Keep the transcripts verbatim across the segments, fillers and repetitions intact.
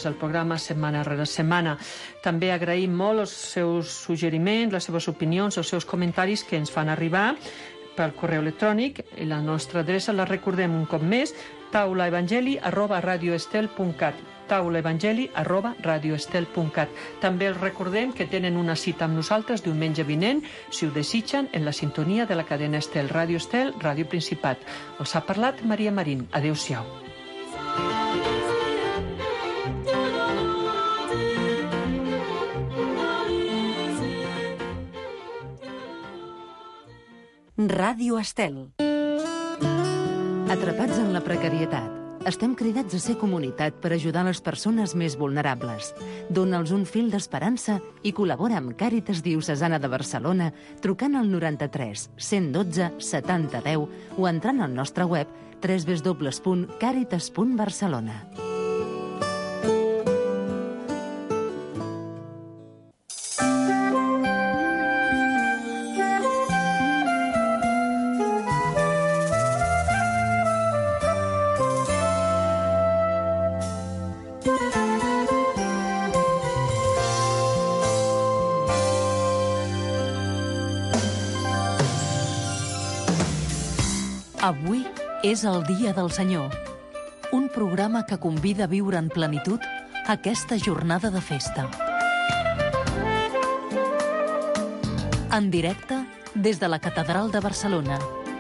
al programa setmana rere setmana. També agraïm molt els seus suggeriments, les seves opinions, els seus comentaris que ens fan arribar pel correu electrònic. I la nostra adreça la recordem un cop més, taulaevangeli arroba radioestel punt cat, taulaevangeli arroba radioestel punt cat. També els recordem que tenen una cita amb nosaltres diumenge vinent, si ho desitgen, en la sintonia de la cadena Estel, Ràdio Estel, Ràdio Principat. Els ha parlat Maria Marín. Adéu-siau. Ràdio Estel. Atrapats en la precarietat. Estem cridats a ser comunitat per ajudar les persones més vulnerables. Dóna'ls un fil d'esperança i col·labora amb Càritas Diocesana de Barcelona trucant al noranta-tres cent dotze setanta deu o entrant al nostre web w w w punt càritas punt barcelona. Avui és el Dia del Senyor, un programa que convida a viure en plenitud aquesta jornada de festa. En directe des de la Catedral de Barcelona.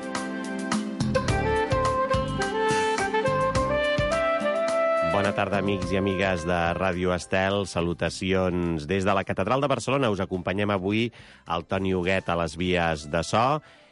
Bona tarda, amics i amigues de Ràdio Estel. Salutacions des de la Catedral de Barcelona. Us acompanyem avui el Toni Huguet a les vies de so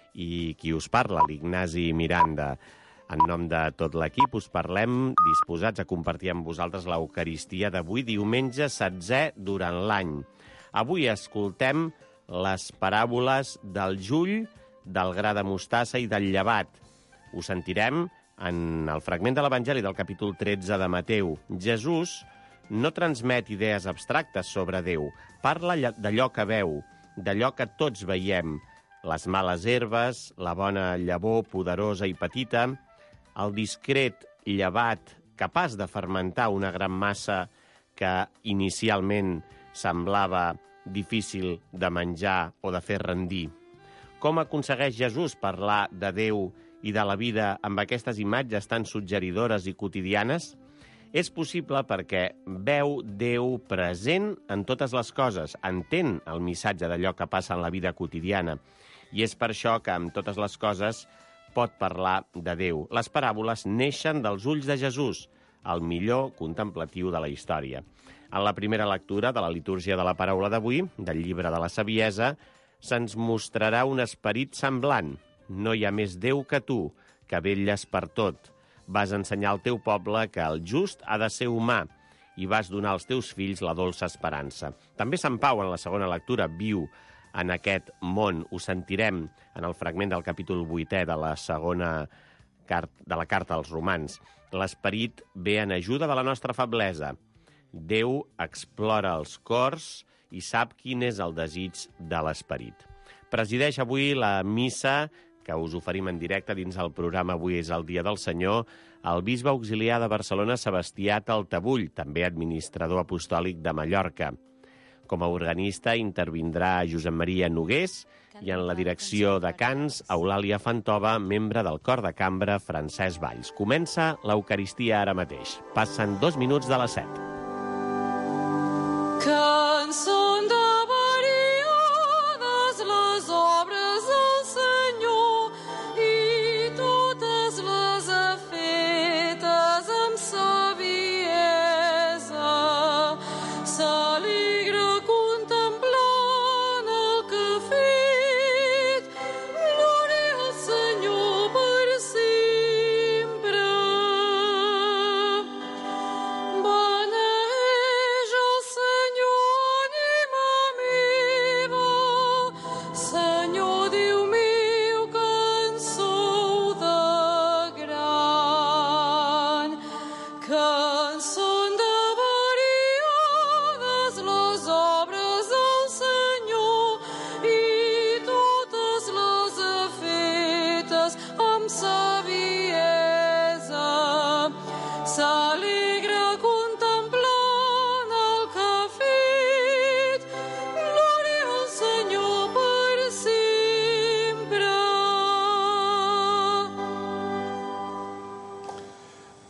i qui us parla, l'Ignasi Miranda. En nom de tot l'equip us parlem disposats a compartir amb vosaltres l'Eucaristia d'avui, diumenge setzè durant l'any. Avui escoltem les paràboles del Jull, del gra de mostassa i del llevat. Ho sentirem en el fragment de l'Evangeli del capítol tretze de Mateu. Jesús no transmet idees abstractes sobre Déu, parla d'allò que veu, d'allò que tots veiem, les males herbes, la bona llavor poderosa i petita, el discret llevat capaç de fermentar una gran massa que inicialment semblava difícil de menjar o de fer rendir. Com aconsegueix Jesús parlar de Déu i de la vida amb aquestes imatges tan suggeridores i quotidianes? És possible perquè veu Déu present en totes les coses, entén el missatge d'allò que passa en la vida quotidiana. I és per això que amb totes les coses pot parlar de Déu. Les paràboles neixen dels ulls de Jesús, el millor contemplatiu de la història. En la primera lectura de la litúrgia de la paraula d'avui, del llibre de la Saviesa, se'ns mostrarà un esperit semblant. No hi ha més Déu que tu, que vetlles per tot. Vas ensenyar al teu poble que el just ha de ser humà i vas donar als teus fills la dolça esperança. També Sant Pau, en la segona lectura, viu en aquest món. Ho sentirem en el fragment del capítol vuitè de la segona de la carta als Romans. L'esperit ve en ajuda de la nostra feblesa. Déu explora els cors i sap quin és el desig de l'esperit. Presideix avui la missa que us oferim en directe dins el programa Avui és el Dia del Senyor, el bisbe auxiliar de Barcelona, Sebastià Taltabull, també administrador apostòlic de Mallorca. Com a organista intervindrà Josep Maria Nogués i en la direcció de cants, Eulàlia Fantova, membre del cor de cambra Francesc Valls. Comença l'Eucaristia ara mateix. Passen dos minuts de les set. Cançons de variades les obres del Senyor i totes les ha fetes amb saviesa. S'alegra contemplant el que ha fet, glòria al Senyor per sempre. Beneeix el Senyor, ànima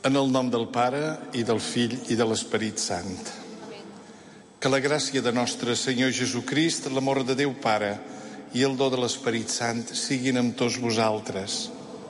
En el nom del Pare, i del Fill, i de l'Esperit Sant. Que la gràcia de nostre Senyor Jesucrist, l'amor de Déu Pare i el do de l'Esperit Sant siguin amb tots vosaltres.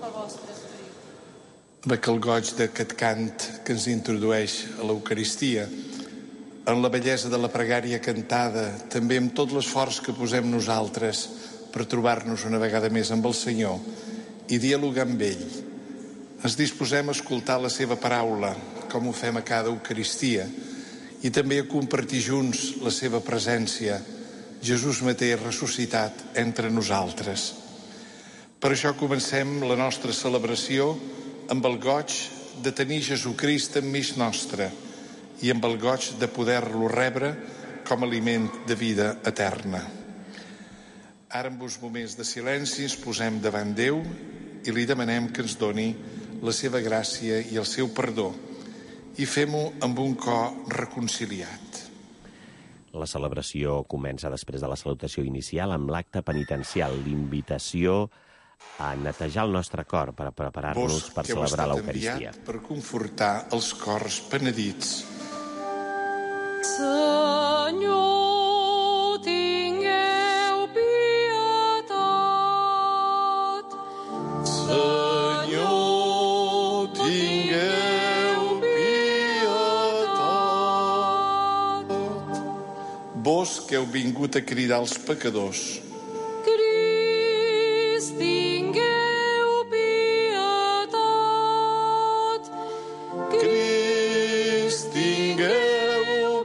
Que el goig d'aquest cant que ens introdueix a l'Eucaristia, en la bellesa de la pregària cantada, també amb tot l'esforç que posem nosaltres per trobar-nos una vegada més amb el Senyor i dialogar amb ell. Ens disposem a escoltar la seva paraula, com ho fem a cada Eucaristia, i també a compartir junts la seva presència, Jesús mateix ressuscitat entre nosaltres. Per això comencem la nostra celebració amb el goig de tenir Jesucrist enmig nostre i amb el goig de poder-lo rebre com a aliment de vida eterna. Ara, en uns moments de silenci, ens posem davant Déu i li demanem que ens doni la seva gràcia i el seu perdó, i fem-ho amb un cor reconciliat. La celebració comença després de la salutació inicial amb l'acte penitencial, l'invitació a netejar el nostre cor per preparar-nos per celebrar l'Eucaristia. Per confortar els cors penedits. Senyor, tingueu pietat. Senyor, tingueu pietat. Vos que heu vingut a cridar els pecadors, Crist, tingueu pietat. Crist, tingueu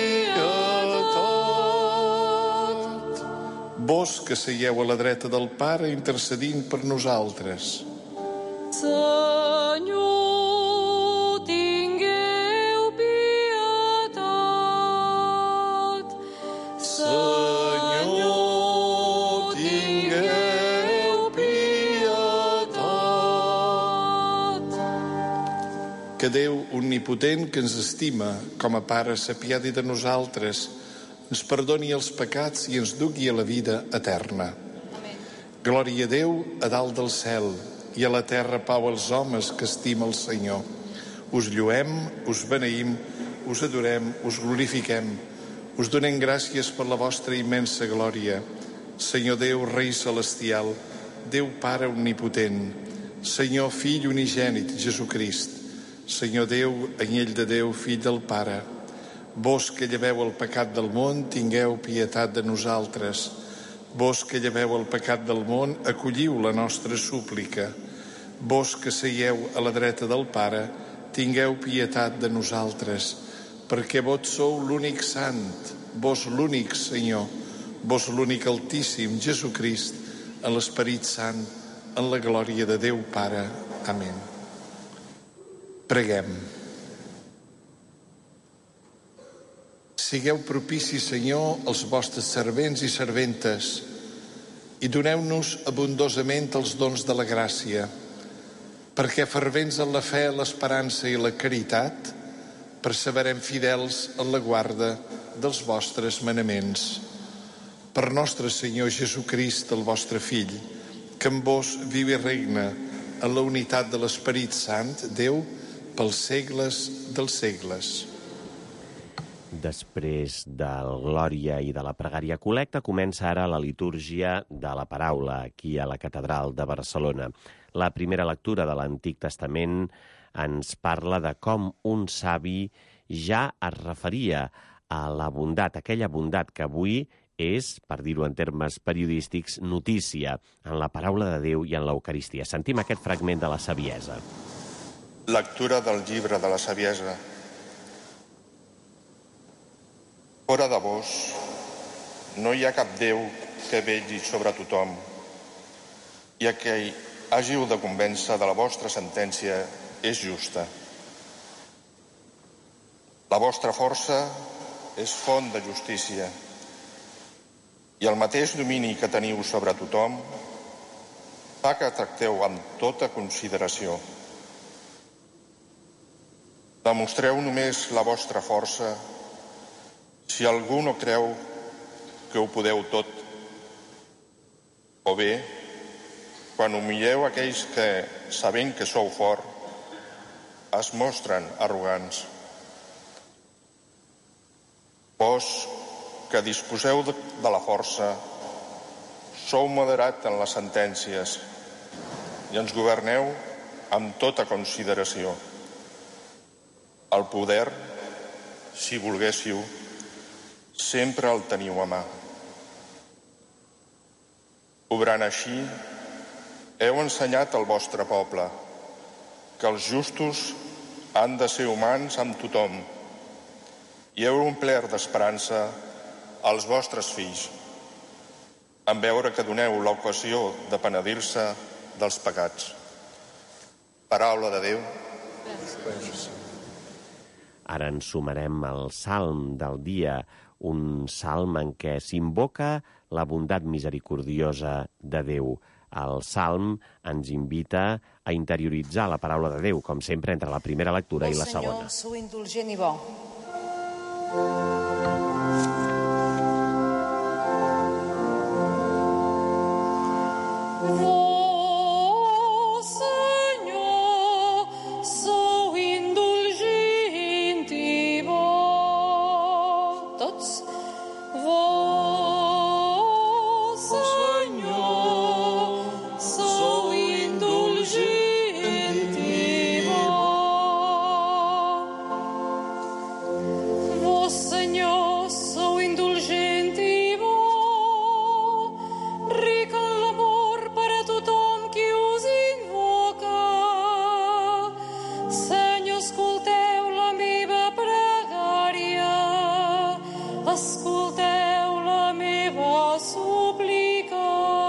pietat. Vos que seieu a la dreta del Pare intercedint per nosaltres, Senyor, tingueu pietat. Senyor, tingueu pietat. Que Déu omnipotent, que ens estima com a Pare, s'apiadi de nosaltres, ens perdoni els pecats i ens dugui a la vida eterna. Glòria a Déu a dalt del cel i a la terra pau als homes que estima el Senyor. Us lluem, us beneïm, us adorem, us glorifiquem, us donem gràcies per la vostra immensa glòria. Senyor Déu, Rei celestial, Déu Pare omnipotent, Senyor Fill unigènit, Jesucrist, Senyor Déu, anyell de Déu, Fill del Pare, vos que lleveu el pecat del món, tingueu pietat de nosaltres. Vos que lleveu el pecat del món, acolliu la nostra súplica. Vos que seieu a la dreta del Pare, tingueu pietat de nosaltres, perquè vos sou l'únic sant, vos l'únic Senyor, vos l'únic Altíssim, Jesucrist, en l'Esperit Sant, en la glòria de Déu Pare. Amén. Preguem. Sigueu propici, Senyor, als vostres servents i serventes i doneu-nos abundosament els dons de la gràcia, perquè fervents en la fe, l'esperança i la caritat, perseverem fidels en la guarda dels vostres manaments. Per nostre Senyor Jesucrist, el vostre Fill, que amb vos viu i regna en la unitat de l'Esperit Sant, Déu, pels segles dels segles. Després del Glòria i de la pregària col·lecta, comença ara la litúrgia de la paraula aquí a la Catedral de Barcelona. La primera lectura de l'Antic Testament ens parla de com un savi ja es referia a la bondat, aquella bondat que avui és, per dir-ho en termes periodístics, notícia en la paraula de Déu i en l'Eucaristia. Sentim aquest fragment de la saviesa. Lectura del llibre de la saviesa. Fora de vos no hi ha cap Déu que vetlli sobre tothom, i a qui hàgiu de convèncer de la vostra sentència és justa. La vostra força és font de justícia, i el mateix domini que teniu sobre tothom fa que tracteu amb tota consideració. Demostreu només la vostra força si algú no creu que ho podeu tot, o bé, quan humilleu aquells que, sabent que sou fort, es mostren arrogants. Vos, que disposeu de la força, sou moderat en les sentències i ens governeu amb tota consideració. El poder, si volguéssiu, sempre el teniu a mà. Obrant així, heu ensenyat al vostre poble que els justos han de ser humans amb tothom i heu omplert d'esperança als vostres fills en veure que doneu l'ocasió de penedir-se dels pecats. Paraula de Déu. Ara ens sumarem al salm del dia, un salm en què s'invoca la bondat misericordiosa de Déu. El salm ens invita a interioritzar la paraula de Déu, com sempre, entre la primera lectura i la segona. El Senyor, sou indulgent i bo. Oh, Senyor, sou indulgent i bo. Tots? Oh, Senyor, sou indulgent i bo. Oh, Senyor, sou indulgent i bo. Ric en l'amor per a tothom qui us invoca. Senyor, escolteu la meva pregària. Escolteu la meva súplica.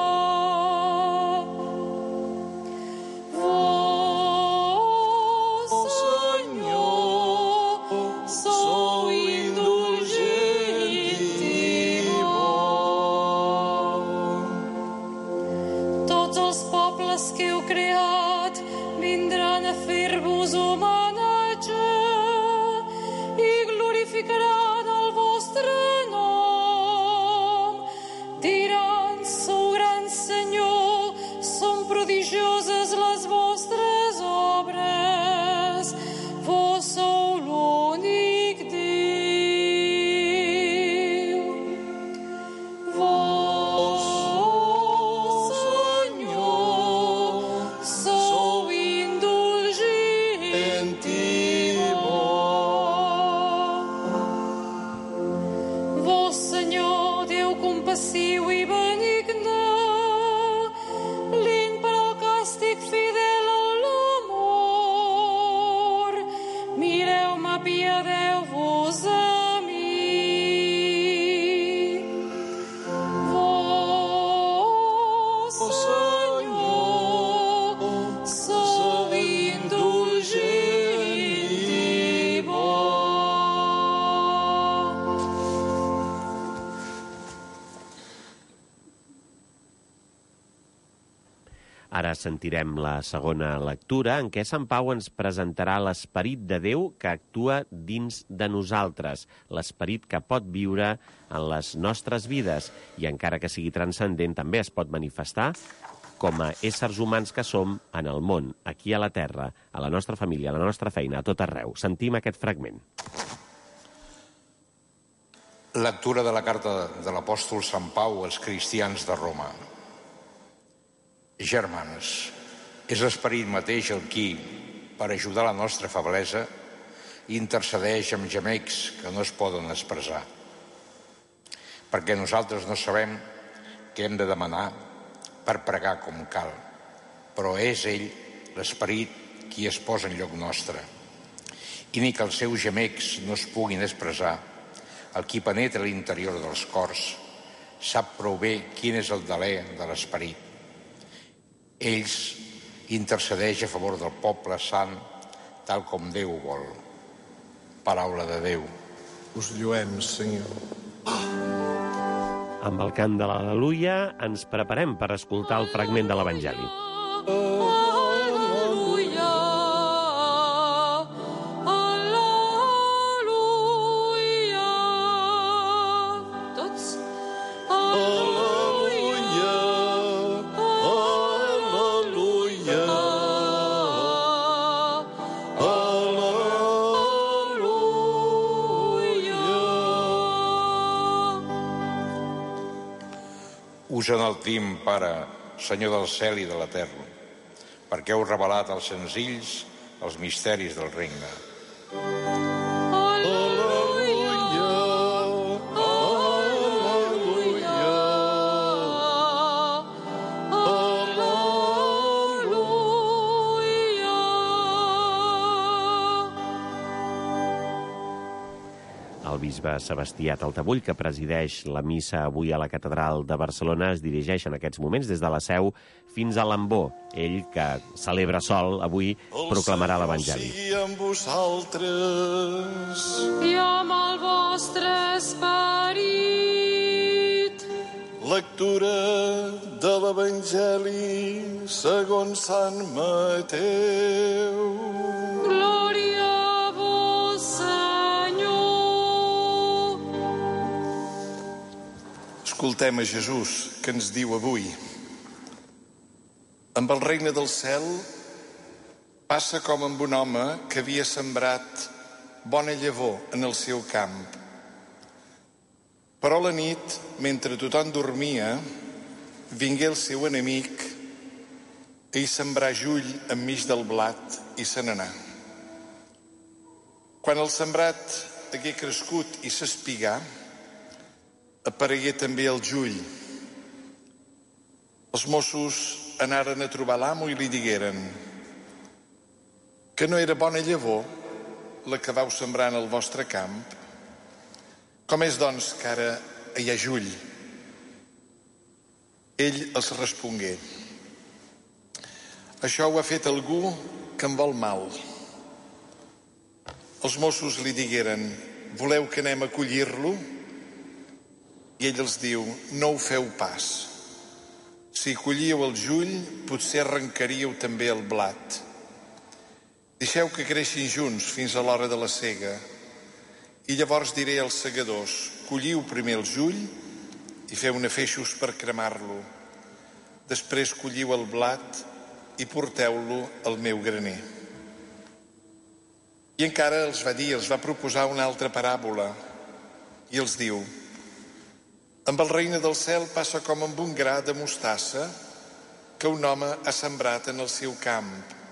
Oh, Senyor, sou indulgent i bo. Tots els pobles que heu creat vindran a fer-vos homenatge i glorificaran el vostre nom. Diran, sou gran Senyor, són prodigioses les vostres obres. Vos sou l'únic Déu. Vos, Senyor, sou indulgent i bo. Vos, Senyor, Déu compassiu i benigne, lent per al càstig, fidel a l'amor. Mireu-me, apiadeu-vos a mi. Vos, Senyor, sou indulgent i bo. Ara sentirem la segona lectura, en què Sant Pau ens presentarà l'esperit de Déu que actua dins de nosaltres, l'esperit que pot viure en les nostres vides i, encara que sigui transcendent, també es pot manifestar com a éssers humans que som en el món, aquí a la Terra, a la nostra família, a la nostra feina, a tot arreu. Sentim aquest fragment. Lectura de la carta de l'apòstol Sant Pau als cristians de Roma. Germans, és l'esperit mateix el qui, per ajudar la nostra feblesa, intercedeix amb gemecs que no es poden expressar. Perquè nosaltres no sabem què hem de demanar per pregar com cal, però és ell, l'esperit, qui es posa en lloc nostre. I ni que els seus gemecs no es puguin expressar, el qui penetra l'interior dels cors sap prou bé quin és el deler de l'esperit. Ells intercedeix a favor del poble sant, tal com Déu vol. Paraula de Déu. Us lluem, Senyor. Amb el cant de l'Al·leluia ens preparem per escoltar el fragment de l'Evangeli. Al·leluia, al·leluia. Tots? Al·leluia, al·leluia, al·leluia. Us enaltim, Pare, Senyor del cel i de la terra, perquè heu revelat als senzills els misteris del regne. El bisbe Sebastià Taltabull, que presideix la missa avui a la catedral de Barcelona, es dirigeix en aquests moments des de la seu fins a l'Ambó. Ell, que celebra sol avui, proclamarà l'Evangeli. El Senyor sigui amb vosaltres. I amb el vostre esperit. Lectura de l'Evangeli segons Sant Mateu. Glòria a vos, Senyor. Escoltem a Jesús, que ens diu avui: amb el regne del cel passa com amb un home que havia sembrat bona llavor en el seu camp. Però a la nit, mentre tothom dormia, vingué el seu enemic i sembrà jull enmig del blat i se n'anà. Quan el sembrat hagué crescut i s'espigà, aparegué també el jull. Els Mossos anaren a trobar l'amo i li digueren que no era bona llavor la que vau sembrar en el vostre camp. Com és, doncs, que ara hi ha jull? Ell els respongué: això ho ha fet algú que em vol mal. Els Mossos li digueren: voleu que anem a collir-lo? I ell els diu: no ho feu pas. Si collíeu el jull, potser arrencaríeu també el blat. Deixeu que creixin junts fins a l'hora de la sega. I llavors diré als segadors: colliu primer el jull i feu-ne feixos per cremar-lo. Després colliu el blat i porteu-lo al meu graner. I encara els va dir, els va proposar una altra paràbola. I els diu: amb el regne del cel passa com amb un gra de mostassa que un home ha sembrat en el seu camp.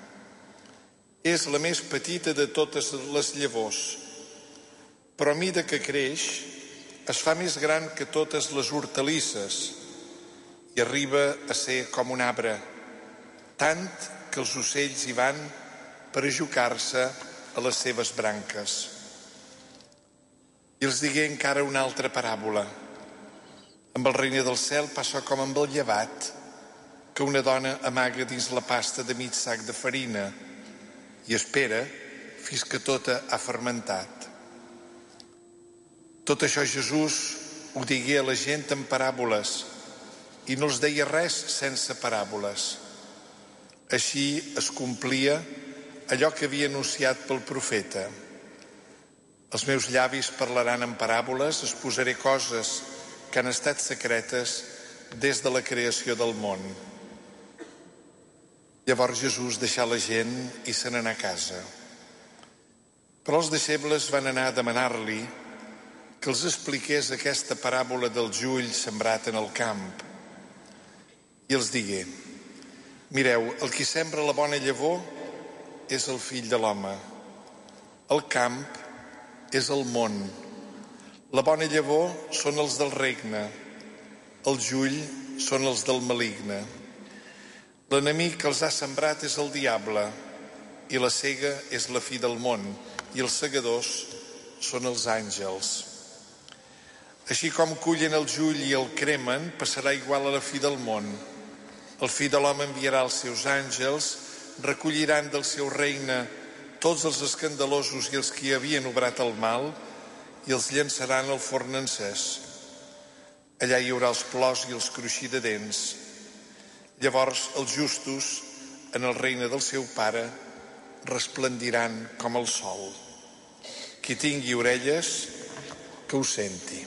És la més petita de totes les llavors, però a mida que creix es fa més gran que totes les hortalisses i arriba a ser com un arbre, tant que els ocells hi van per ajucar-se a les seves branques. I els digué encara una altra paràbola. Amb el regne del cel passa com amb el llevat que una dona amaga dins la pasta de mig sac de farina i espera fins que tota ha fermentat. Tot això Jesús ho digué a la gent en paràboles i no els deia res sense paràboles. Així es complia allò que havia anunciat pel profeta: els meus llavis parlaran en paràboles, es posaré coses que han estat secretes des de la creació del món. Llavors Jesús deixà la gent i se n'anà a casa. Però els deixebles van anar a demanar-li que els expliqués aquesta paràbola del jull sembrat en el camp. I els digué: mireu, el qui sembra la bona llavor és el fill de l'home. El camp és el món. La bona llavor són els del regne, el jull són els del maligne. L'enemic que els ha sembrat és el diable, i la sega és la fi del món, i els segadors són els àngels. Així com cullen el jull i el cremen, passarà igual a la fi del món. El fill de l'home enviarà els seus àngels, recolliran del seu regne tots els escandalosos i els que hi havien obrat el mal, i els llançaran al forn encès. Allà hi haurà els plors i els cruixir de dents. Llavors els justos, en el regne del seu Pare, resplendiran com el sol. Qui tingui orelles, que ho senti.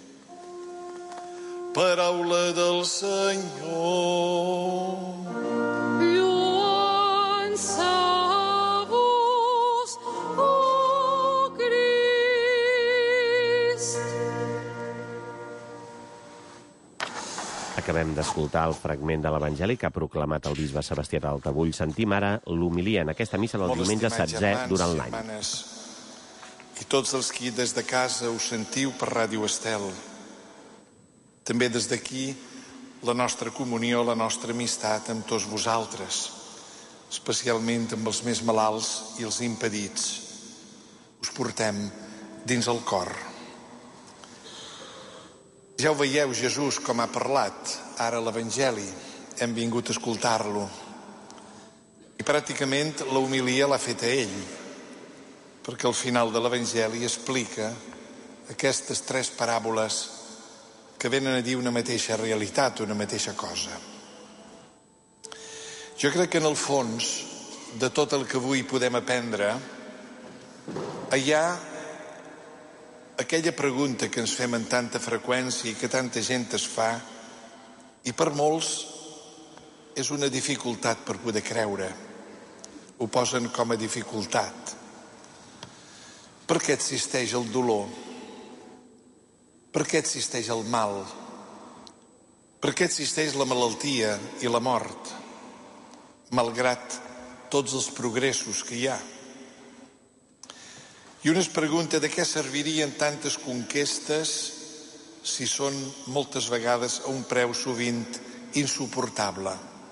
Paraula del Senyor. Acabem d'escoltar el fragment de l'Evangeli que ha proclamat el bisbe Sebastià d'Altabull. Sentim ara l'homilia en aquesta missa del diumenge setzè durant l'any. I tots els qui des de casa us sentiu per Ràdio Estel. També des d'aquí la nostra comunió, la nostra amistat amb tots vosaltres, especialment amb els més malalts i els impedits. Us portem dins el cor. Ja ho veieu, Jesús, com ha parlat ara l'Evangeli. Hem vingut a escoltar-lo. I pràcticament la homilia l'ha feta ell, perquè al final de l'Evangeli explica aquestes tres paràboles que venen a dir una mateixa realitat, una mateixa cosa. Jo crec que en el fons de tot el que avui podem aprendre hi ha aquella pregunta que ens fem amb tanta freqüència i que tanta gent es fa, i per molts és una dificultat per poder creure. Ho posen com a dificultat. Per què existeix el dolor? Per què existeix el mal? Per què existeix la malaltia i la mort, malgrat tots els progressos que hi ha? I una es pregunta de què servirien tantes conquestes si són moltes vegades a un preu sovint insuportable.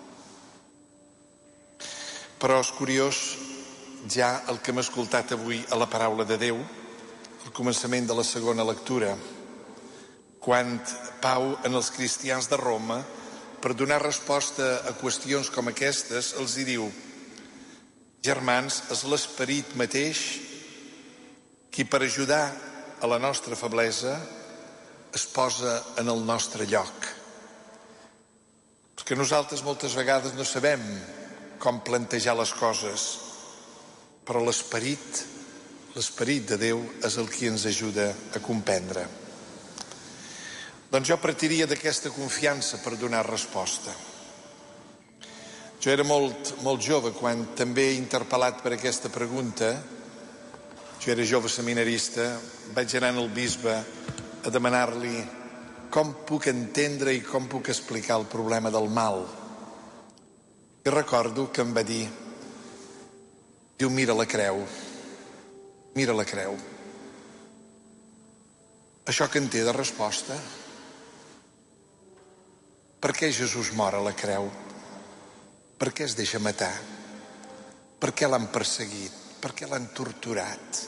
Però és curiós ja el que hem escoltat avui a la paraula de Déu, al començament de la segona lectura, quan Pau en els cristians de Roma, per donar resposta a qüestions com aquestes, els hi diu: germans, és l'esperit mateix qui per ajudar a la nostra feblesa es posa en el nostre lloc. Perquè nosaltres moltes vegades no sabem com plantejar les coses, però l'esperit, l'esperit de Déu és el qui ens ajuda a comprendre. Doncs jo partiria d'aquesta confiança per donar resposta. Jo era molt, molt jove quan també he interpel·lat per aquesta pregunta. Jo era jove seminarista, vaig anar al bisbe a demanar-li com puc entendre i com puc explicar el problema del mal. I recordo que em va dir, diu, mira la creu, mira la creu. Això que en té de resposta? Per què Jesús mor a la creu? Per què es deixa matar? Per què l'han perseguit? Per què l'han torturat?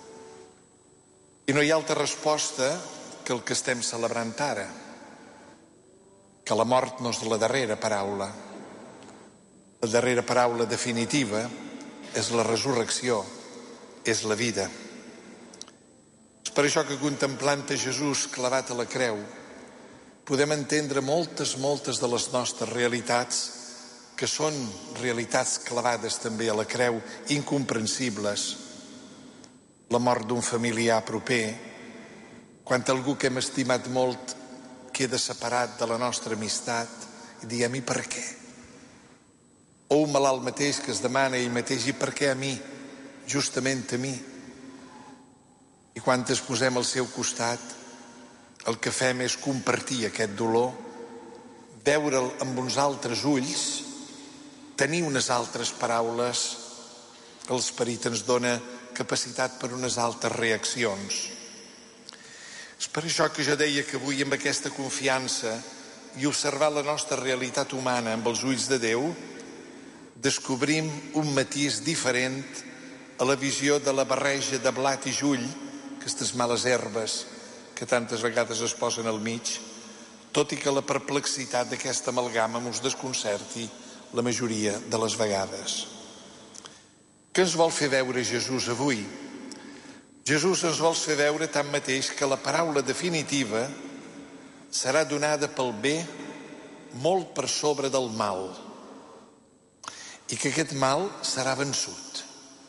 I no hi ha altra resposta que el que estem celebrant ara, que la mort no és la darrera paraula. La darrera paraula definitiva és la resurrecció, és la vida. És per això que contemplant a Jesús clavat a la creu podem entendre moltes, moltes de les nostres realitats, que són realitats clavades també a la creu, incomprensibles. La mort d'un familiar proper, quan algú que hem estimat molt queda separat de la nostra amistat, i diem, i per què? O un malalt mateix que es demana ell mateix, i per què a mi? Justament a mi. I quan ens posem al seu costat, el que fem és compartir aquest dolor, veure'l amb uns altres ulls, tenir unes altres paraules. L'esperit ens dona capacitat per unes altres reaccions. És per això que jo deia que avui, amb aquesta confiança i observar la nostra realitat humana amb els ulls de Déu, descobrim un matís diferent a la visió de la barreja de blat i jull, aquestes males herbes que tantes vegades es posen al mig, tot i que la perplexitat d'aquesta amalgama ens desconcerti la majoria de les vegades. Què ens vol fer veure Jesús avui? Jesús ens vol fer veure tanmateix que la paraula definitiva serà donada pel bé molt per sobre del mal, i que aquest mal serà vençut.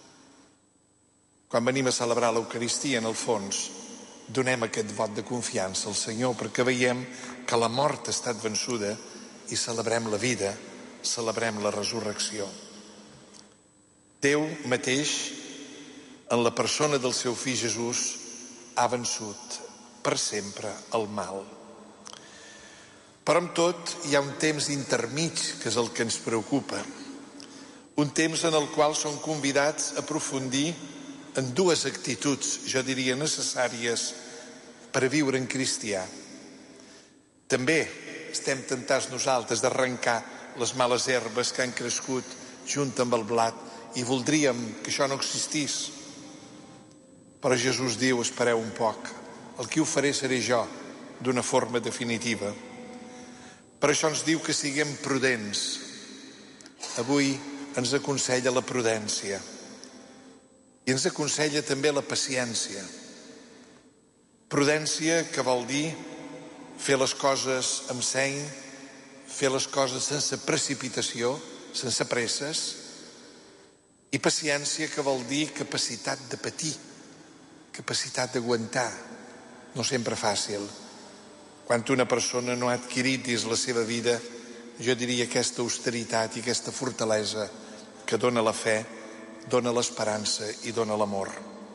Quan venim a celebrar l'Eucaristia, en el fons, donem aquest vot de confiança al Senyor, perquè veiem que la mort ha estat vençuda i celebrem la vida, celebrem la resurrecció. Déu mateix, en la persona del seu fill Jesús, ha vençut per sempre el mal. Però amb tot hi ha un temps intermig que és el que ens preocupa. Un temps en el qual som convidats a aprofundir en dues actituds, jo diria, necessàries per a viure en cristià. També estem tentats nosaltres d'arrencar les males herbes que han crescut junt amb el blat i voldríem que això no existís. Però Jesús diu, espereu un poc, el qui ho faré seré jo, d'una forma definitiva. Per això ens diu que siguem prudents. Avui ens aconsella la prudència i ens aconsella també la paciència. Prudència que vol dir fer les coses amb seny, fer les coses sense precipitació, sense presses, i paciència que vol dir capacitat de patir, capacitat d'aguantar, no sempre fàcil. Quan una persona no ha adquirit dins la seva vida, jo diria aquesta austeritat i aquesta fortalesa que dona la fe, dona l'esperança i dona l'amor.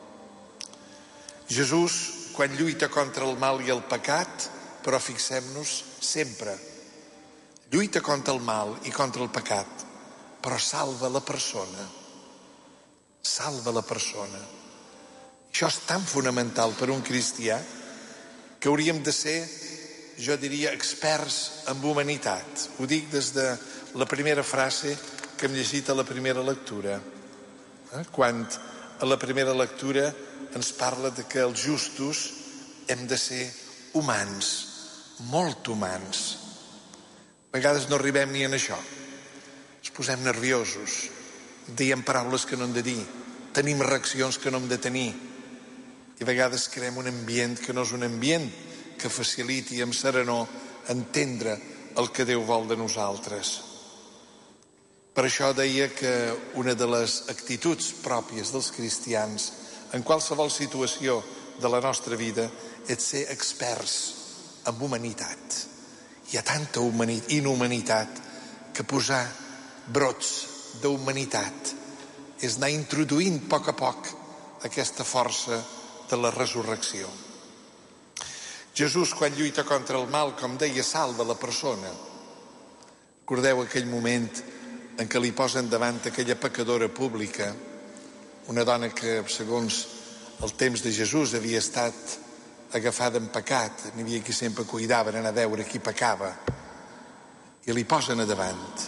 Jesús, quan lluita contra el mal i el pecat, però fixem-nos sempre, lluita contra el mal i contra el pecat, però salva la persona. Salva la persona. Això és tan fonamental per un cristià que hauríem de ser, jo diria, experts en humanitat. Ho dic des de la primera frase que hem llegit a la primera lectura. Eh? Quan a la primera lectura ens parla de que els justos hem de ser humans, molt humans. A vegades no arribem ni en això. Ens posem nerviosos, diem paraules que no hem de dir, tenim reaccions que no hem de tenir. I a vegades creem un ambient que no és un ambient que faciliti amb serenor entendre el que Déu vol de nosaltres. Per això deia que una de les actituds pròpies dels cristians en qualsevol situació de la nostra vida és ser experts en humanitat. Hi ha tanta inhumanitat que posar brots d'humanitat és anar introduint a poc a poc aquesta força de la resurrecció. Jesús, quan lluita contra el mal, com deia, salva la persona. Recordeu aquell moment en què li posen davant aquella pecadora pública, una dona que, segons el temps de Jesús, havia estat agafada en pecat, n'hi havia qui sempre cuidaven anar a veure qui pecava, i li posen a davant.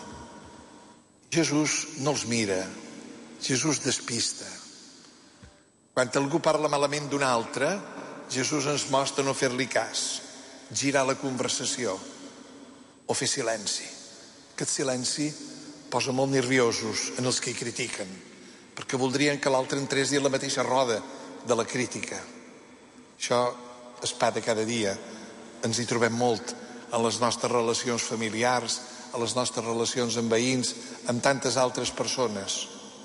Jesús no els mira, Jesús despista. Quan algú parla malament d'un altre, Jesús ens mostra no fer-li cas, girar la conversació o fer silenci. Aquest silenci posa molt nerviosos en els que hi critiquen, perquè voldrien que l'altre entrés a la mateixa roda de la crítica. Això es pa de cada dia. Ens hi trobem molt en les nostres relacions familiars, a les nostres relacions amb veïns, amb tantes altres persones.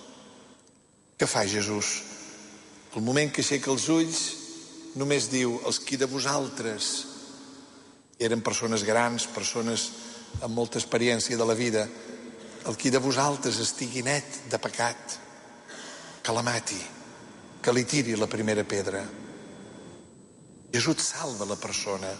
Què fa Jesús? El moment que aixeca els ulls només diu, els qui de vosaltres, eren persones grans, persones amb molta experiència de la vida, el qui de vosaltres estigui net de pecat, que la mati, que li tiri la primera pedra. Jesús salva la persona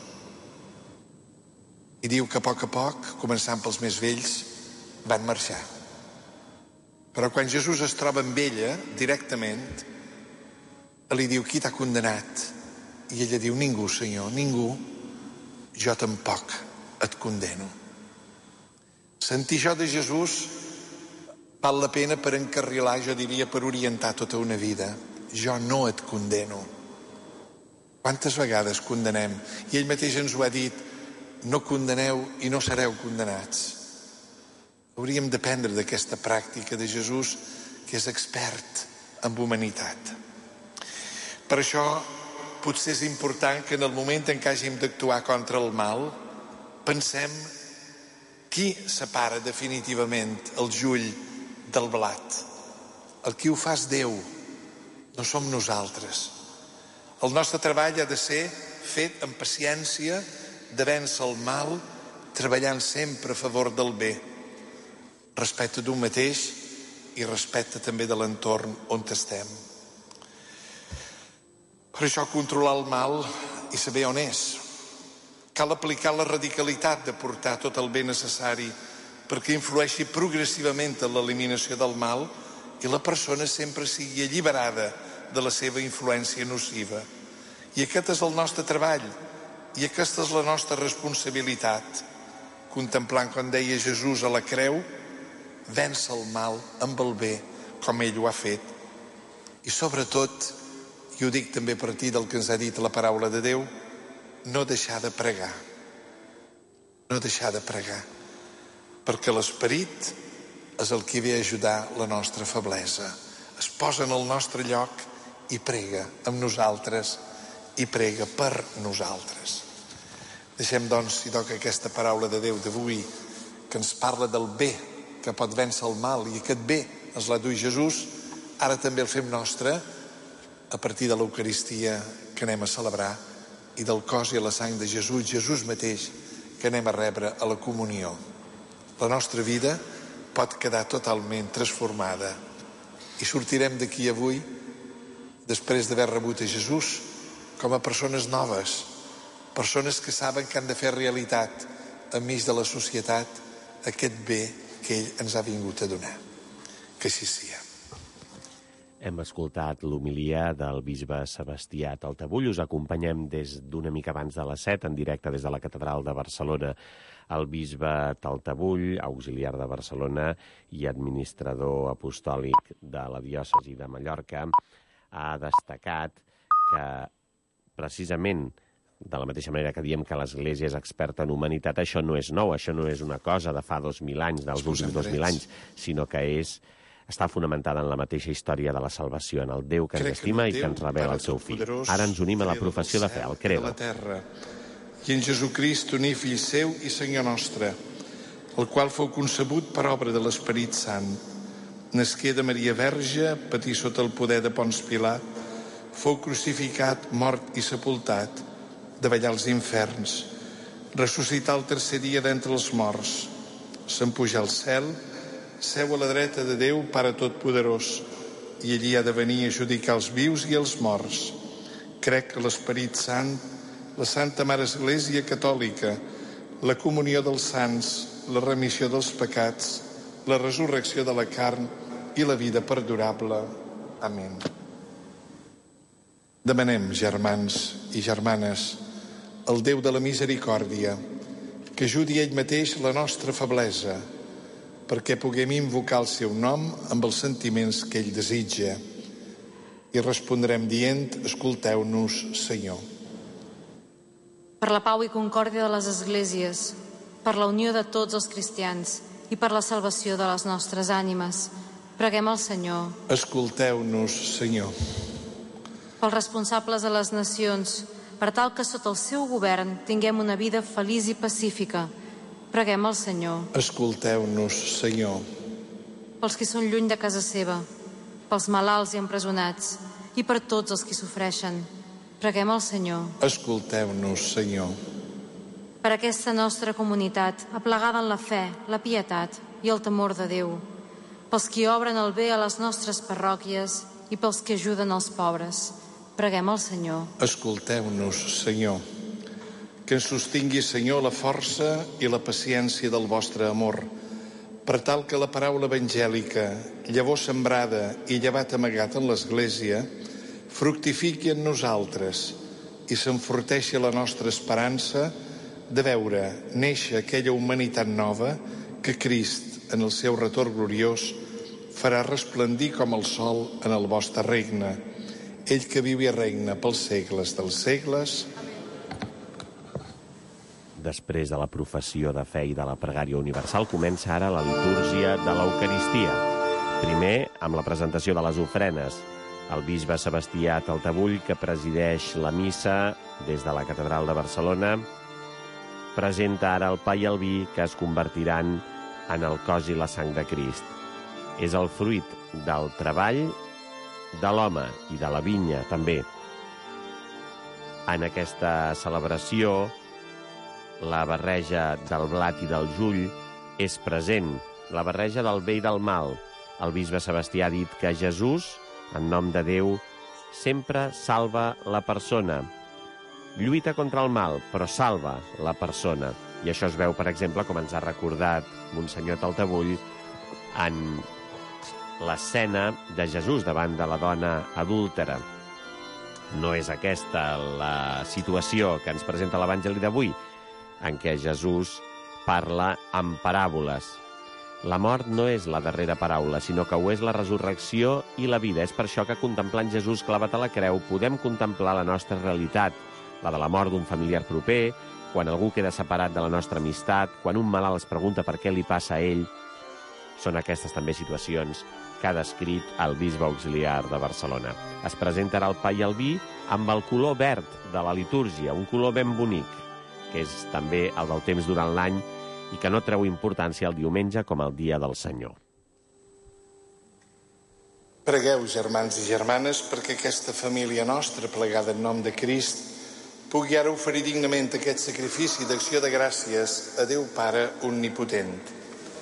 i diu que a poc a poc, començant pels més vells, van marxar. Però quan Jesús es troba amb ella, directament, li diu, qui t'ha condemnat? I ella diu, ningú, Senyor, ningú, jo tampoc et condeno. Sentir això de Jesús val la pena per encarrilar, jo diria, per orientar tota una vida. Jo no et condeno. Quantes vegades condenem? I ell mateix ens ho ha dit, no condeneu i no sereu condenats. Hauríem d'aprendre d'aquesta pràctica de Jesús, que és expert en humanitat. Per això, potser és important que en el moment en què hàgim d'actuar contra el mal, pensem qui separa definitivament el jull del blat. El qui ho fa és Déu, no som nosaltres. El nostre treball ha de ser fet amb paciència, de vèncer el mal, treballant sempre a favor del bé, respecte d'un mateix i respecte també de l'entorn on estem. Per això controlar el mal i saber on és Cal aplicar la radicalitat de portar tot el bé necessari perquè influeixi progressivament en l'eliminació del mal i la persona sempre sigui alliberada de la seva influència nociva. I aquest és el nostre treball i aquesta és la nostra responsabilitat, contemplant, com deia Jesús a la creu, vèncer el mal amb el bé, com ell ho ha fet. I sobretot, i ho dic també a partir del que ens ha dit la paraula de Déu, no deixar de pregar. No deixar de pregar. Perquè l'esperit és el que ve a ajudar la nostra feblesa. Es posa en el nostre lloc i prega amb nosaltres i prega per nosaltres. Deixem, doncs, si toca aquesta paraula de Déu d'avui, que ens parla del bé que pot vèncer el mal, i aquest bé ens l'ha dut Jesús, ara també el fem nostre a partir de l'Eucaristia que anem a celebrar i del cos i la sang de Jesús, Jesús mateix, que anem a rebre a la comunió. La nostra vida pot quedar totalment transformada i sortirem d'aquí avui, després d'haver rebut a Jesús, com a persones noves, persones que saben que han de fer realitat enmig de la societat aquest bé que ell ens ha vingut a donar. Que així sia. Hem escoltat l'homilia del bisbe Sebastià Taltabull. Us acompanyem des d'una mica abans de les set, en directe des de la Catedral de Barcelona. El bisbe Taltabull, auxiliar de Barcelona i administrador apostòlic de la diòcesi de Mallorca, ha destacat que precisament de la mateixa manera que diem que l'Església és experta en humanitat, això no és nou, això no és una cosa de fa dos mil anys, dels últims dos mil anys, sinó que és, està fonamentada en la mateixa història de la salvació, en el Déu que ens estima i que ens revela el seu fill. Ara ens unim a la professió de fe, al credo. I en Jesucrist, unir fill seu i Senyor nostre, el qual fou concebut per obra de l'Esperit Sant, nasqué de Maria Verge, patí sota el poder de Ponç Pilat, fou crucificat, mort i sepultat, davallar als inferns, ressuscitar el tercer dia d'entre els morts, s'empujar al cel, seu a la dreta de Déu, Pare Totpoderós, i allí ha de venir a judicar els vius i els morts. Crec que l'Esperit Sant, la Santa Mare Església Catòlica, la comunió dels sants, la remissió dels pecats, la resurrecció de la carn i la vida perdurable. Amén. Demanem, germans i germanes, el Déu de la misericòrdia, que ajudi ell mateix la nostra feblesa, perquè puguem invocar el seu nom amb els sentiments que ell desitja. I respondrem dient, escolteu-nos, Senyor. Per la pau i concòrdia de les esglésies, per la unió de tots els cristians i per la salvació de les nostres ànimes, preguem al Senyor. Escolteu-nos, Senyor. Pels responsables de les nacions, per tal que sota el seu govern tinguem una vida feliç i pacífica. Preguem al Senyor. Escolteu-nos, Senyor. Pels qui són lluny de casa seva, pels malalts i empresonats, i per tots els qui sofreixen. Preguem al Senyor. Escolteu-nos, Senyor. Per aquesta nostra comunitat, aplegada en la fe, la pietat i el temor de Déu. Pels qui obren el bé a les nostres parròquies i pels que ajuden els pobres. Preguem al Senyor. Escolteu-nos, Senyor. Que ens sostingui, Senyor, la força i la paciència del vostre amor, per tal que la paraula evangèlica, llavor sembrada i llevat amagat en l'Església, fructifiqui en nosaltres i s'enforteixi la nostra esperança de veure néixer aquella humanitat nova que Crist, en el seu retorn gloriós, farà resplendir com el sol en el vostre regne. Ell que viu i regna pels segles dels segles. Després de la professió de fe i de la pregària universal, comença ara la litúrgia de l'Eucaristia. Primer, amb la presentació de les ofrenes. El bisbe Sebastià Taltabull, que presideix la missa des de la Catedral de Barcelona, presenta ara el pa i el vi que es convertiran en el cos i la sang de Crist. És el fruit del treball de l'home i de la vinya, també. En aquesta celebració, la barreja del blat i del jull és present, la barreja del bé i del mal. El bisbe Sebastià ha dit que Jesús, en nom de Déu, sempre salva la persona. lluita contra el mal, però salva la persona. I això es veu, per exemple, com ens ha recordat Monsenyor Taltabull, en l'escena de Jesús davant de la dona adúltera. No és aquesta la situació que ens presenta l'Evangeli d'avui, en què Jesús parla amb paràboles. La mort no és la darrera paraula, sinó que ho és la resurrecció i la vida. És per això que contemplant Jesús clavat a la creu podem contemplar la nostra realitat, la de la mort d'un familiar proper, quan algú queda separat de la nostra amistat, quan un malalt es pregunta per què li passa a ell. Són aquestes també situacions que ha descrit el bisbe auxiliar de Barcelona. Es presentarà el pa i el vi amb el color verd de la litúrgia, un color ben bonic, que és també el del temps durant l'any i que no treu importància el diumenge com el dia del Senyor. Pregueu, germans i germanes, perquè aquesta família nostra, plegada en nom de Crist, pugui ara oferir dignament aquest sacrifici d'acció de gràcies a Déu Pare Omnipotent.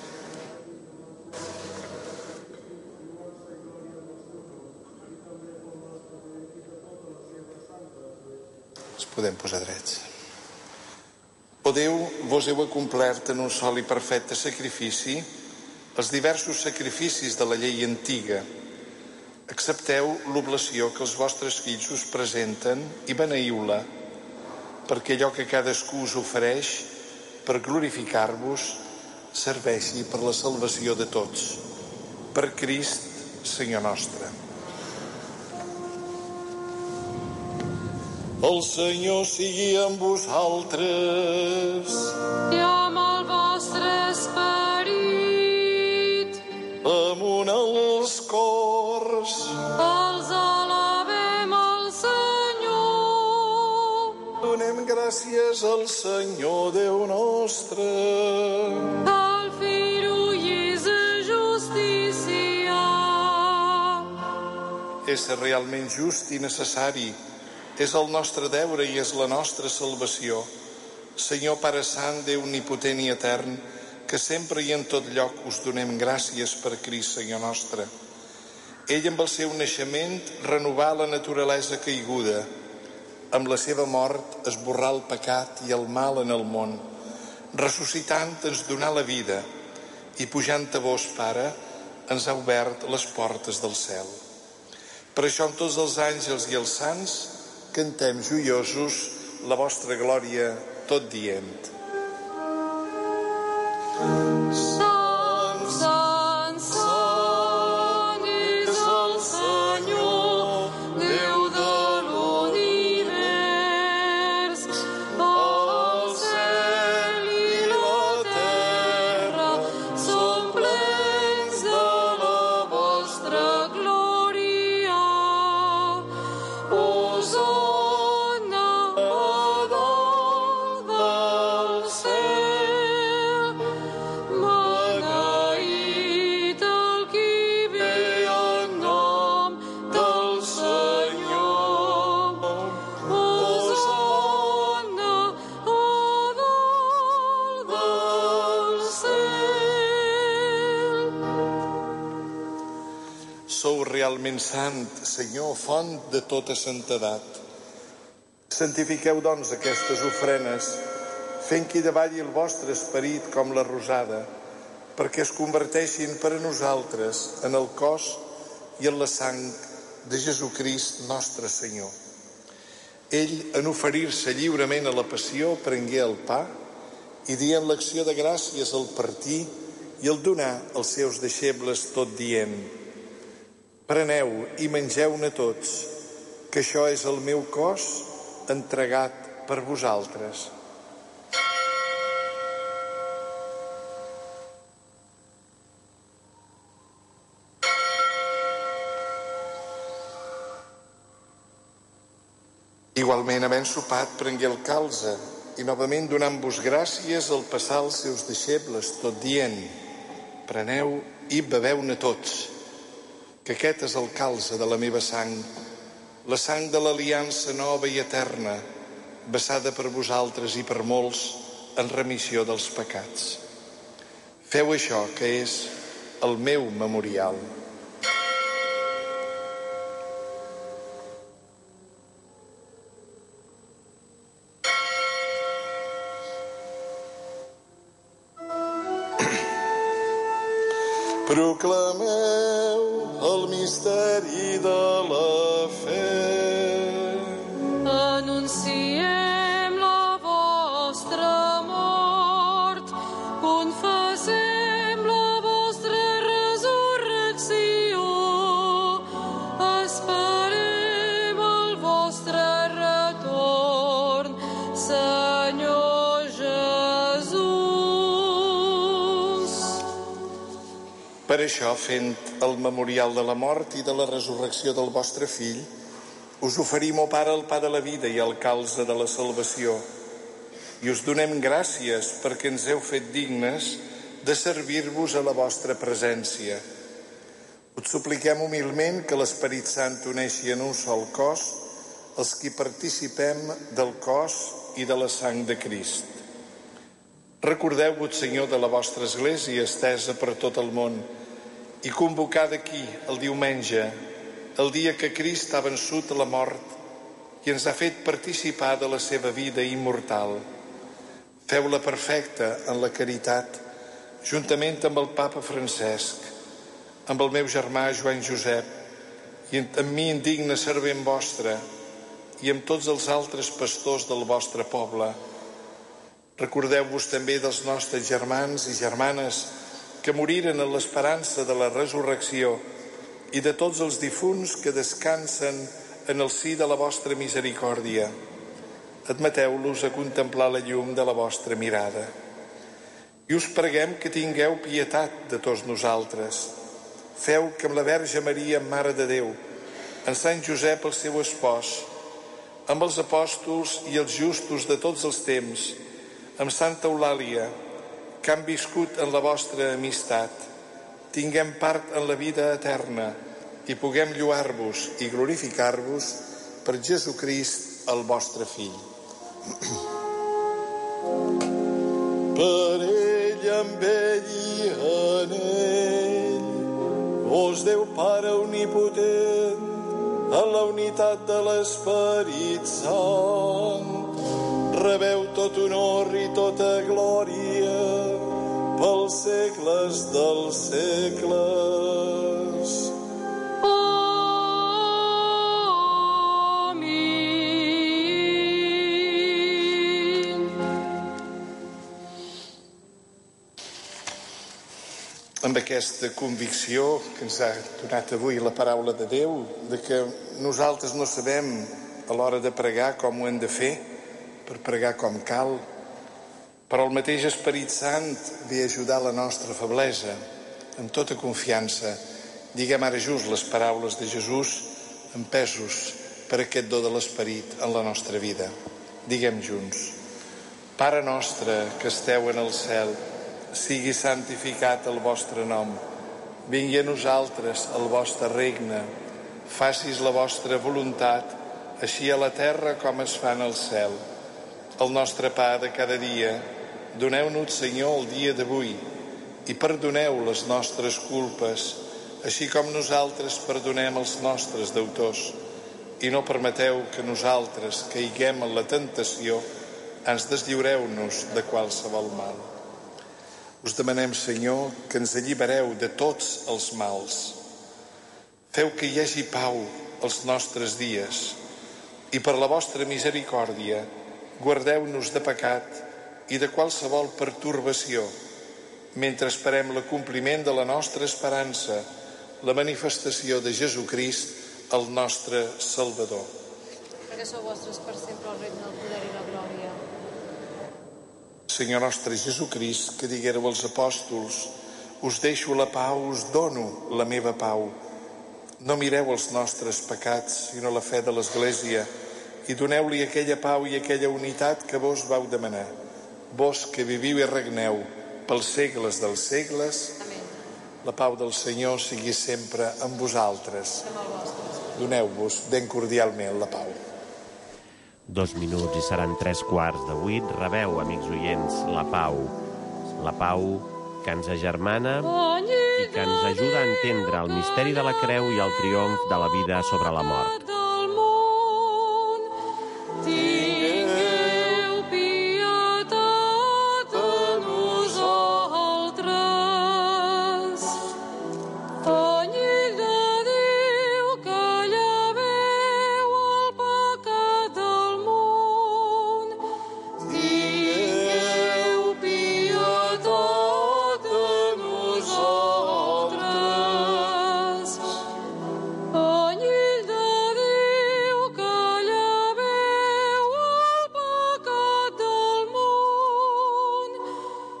Ens podem posar drets. O Déu, vos heu acomplert en un sol i perfecte sacrifici els diversos sacrificis de la llei antiga. Accepteu l'oblació que els vostres fills us presenten i beneiu-la, perquè allò que cadascú us ofereix per glorificar-vos serveixi per la salvació de tots. Per Crist, Senyor nostre. El Senyor sigui amb vosaltres. I amb el vostre esperit. Amunt als cors. Els alabem al Senyor. Donem gràcies al Senyor Déu nostre. Al Fill i és justícia. És realment just i necessari. És el nostre deure i és la nostra salvació. Senyor Pare Sant, Déu omnipotent i etern, que sempre i en tot lloc us donem gràcies per Crist, Senyor nostre. Ell, amb el seu naixement, renovà la naturalesa caiguda. Amb la seva mort, esborrà el pecat i el mal en el món. Ressuscitant, ens donà la vida i pujant a vos, Pare, ens ha obert les portes del cel. Per això, amb tots els àngels i els sants, cantem joiosos la vostra glòria tot dient. Sant, sant, sant és el Senyor, Déu de l'univers. El cel i la terra són plens de la vostra glòria. Hosana a dalt del cel, beneït el qui ve en nom del Senyor. Hosana a dalt del cel. Sou realment sant, Senyor, font de tota santedat. Santifiqueu, doncs, aquestes ofrenes, fent que hi davalli el vostre esperit com la rosada, perquè es converteixin per a nosaltres en el cos i en la sang de Jesucrist, nostre Senyor. Ell, en oferir-se lliurement a la passió, prengué el pa i dient l'acció de gràcies al partir i el donar als seus deixebles tot dient: preneu i mengeu-ne tots, que això és el meu cos entregat per vosaltres. Igualment, havent sopat, prengué el calze i novament donant-vos gràcies al passar als seus deixebles, tot dient: preneu i beveu-ne tots, que aquest és el calze de la meva sang, la sang de l'aliança nova i eterna, vessada per vosaltres i per molts en remissió dels pecats. Feu això, que és el meu memorial. Proclameu el misteri de la fe. Anunciem la vostra mort, confessem la vostra resurrecció, esperem el vostre retorn, Senyor Jesús. Per això, fent el memorial de la mort i de la resurrecció del vostre Fill, us oferim, o Pare, el pa de la vida i el calze de la salvació, i us donem gràcies perquè ens heu fet dignes de servir-vos a la vostra presència. Us supliquem humilment que l'Esperit Sant uneixi en un sol cos els qui participem del cos i de la sang de Crist. Recordeu-vos, Senyor, de la vostra Església estesa per tot el món i convocada aquí el diumenge, el dia que Crist ha vençut la mort i ens ha fet participar de la seva vida immortal. Feu-la perfecta en la caritat, juntament amb el Papa Francesc, amb el meu germà Joan Josep i amb mi, indigne servent vostre, i amb tots els altres pastors del vostre poble. Recordeu-vos també dels nostres germans i germanes que moriren en l'esperança de la resurrecció i de tots els difunts que descansen en el si de la vostra misericòrdia. Admeteu-los a contemplar la llum de la vostra mirada. I us preguem que tingueu pietat de tots nosaltres. Feu que amb la Verge Maria, Mare de Déu, en Sant Josep, el seu espòs, amb els apòstols i els justos de tots els temps, amb Santa Eulàlia, que han viscut en la vostra amistat, tinguem part en la vida eterna i puguem lluar-vos i glorificar-vos per Jesucrist, el vostre Fill. Per ell, amb ell i en ell, vos Déu Pare omnipotent, en la unitat de l'Esperit Sant, rebeu tot honor i tota glòria pels segles dels segles. Amén. Amb aquesta convicció que ens ha donat avui la paraula de Déu, de que nosaltres no sabem a l'hora de pregar com ho hem de fer, per pregar com cal, però el mateix Esperit Sant ve ajudar la nostra feblesa. Amb tota confiança, diguem ara just les paraules de Jesús empesos per aquest do de l'Esperit en la nostra vida. Diguem junts: Pare nostre que esteu en el cel, sigui santificat el vostre nom. Vingui a nosaltres el vostre regne. Facis la vostra voluntat, així a la terra com es fa en el cel. El nostre pa de cada dia, doneu-nos, Senyor, el dia d'avui, i perdoneu les nostres culpes, així com nosaltres perdonem els nostres deutors. I no permeteu que nosaltres caiguem en la tentació, ens deslliureu-nos de qualsevol mal. Us demanem, Senyor, que ens allibereu de tots els mals. Feu que hi hagi pau als nostres dies, i per la vostra misericòrdia, guardeu-nos de pecat i de qualsevol pertorbació, mentre esperem l'acompliment de la nostra esperança, la manifestació de Jesucrist, el nostre Salvador. Perquè sou vostres per sempre el regne, el poder i la glòria. Senyor nostre Jesucrist, que diguéreu als apòstols: us deixo la pau, us dono la meva pau. No mireu els nostres pecats, sinó la fe de l'Església, i doneu-li aquella pau i aquella unitat que vos vau demanar. Vos que viviu i regneu pels segles dels segles. Amén. La pau del Senyor sigui sempre amb vosaltres. Doneu-vos ben cordialment la pau. Dos minuts i seran tres quarts de vuit. Rebeu, amics oients, la pau. La pau que ens agermana i que ens ajuda a entendre el misteri de la creu i el triomf de la vida sobre la mort.